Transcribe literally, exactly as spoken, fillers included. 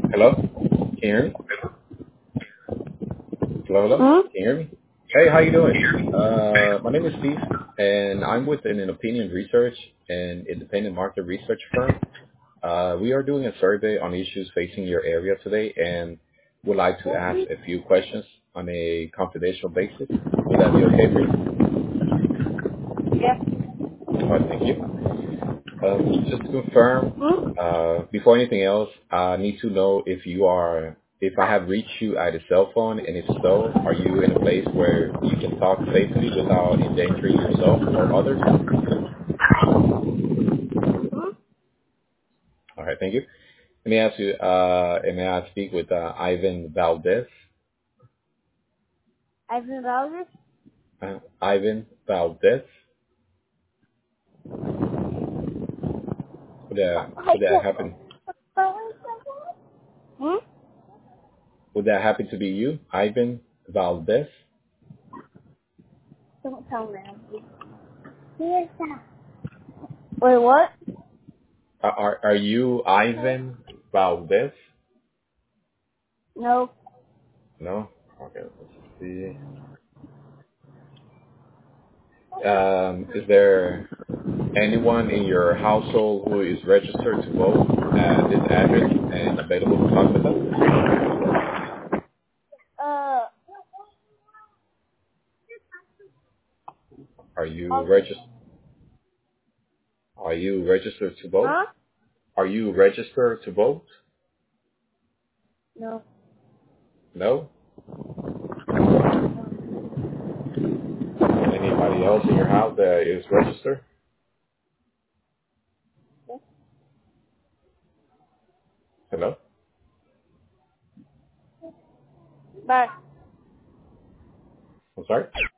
Hello? Can you hear me? Hello, hello? Hmm? Can you hear me? Hey, how you doing? Uh, my name is Steve, and I'm with an opinion research and independent market research firm. Uh, we are doing a survey on issues facing your area today, and would like to ask a few questions on a confidential basis. Would that be okay for you? Yes. All right, thank you. Um, just to confirm, Hmm? uh, before anything else, I need to know if you are, if I have reached you at a cell phone, and if so, are you in a place where you can talk safely without endangering yourself or others? All right, thank you. Let me ask you, uh, and may I speak with uh, Ivan Valdez? Ivan Valdez? Uh, Ivan Valdez? Would that, I would that can't. happen? Hmm? Would that happen to be you, Ivan Valdez? Don't tell me. Here's that. Wait, what? Are, are are you Ivan Valdez? No. No? Okay, let's see. Um, is there anyone in your household who is registered to vote at this address and available to talk with us? Uh, Are you um, regis- Are you registered to vote? huh? Are you registered to vote? No. No. Anybody else in your house that is registered? Hello. Bye. I'm sorry.